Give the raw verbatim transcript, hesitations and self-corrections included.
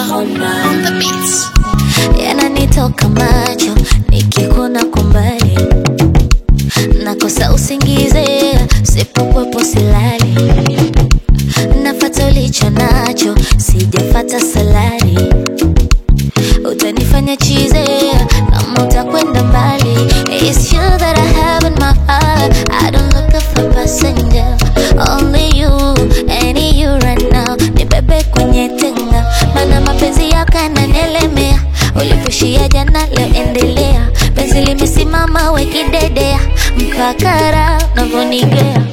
on the beats. Yananitoka macho nikikuona kwa mbali, nakosa usingize usipokwepo silali, nafata ulicho nacho sijafata salari, utanifanya chize kama utakwenda mbali. It's you that I have in my heart, I don't look for passenger, only you, any you right now. Nibebe kwenye tenga, mana mapenzi yako yananielemea, ulipushia jana leo endelea, penzi limesimama we kidedea, mpaka raha unavyonigea.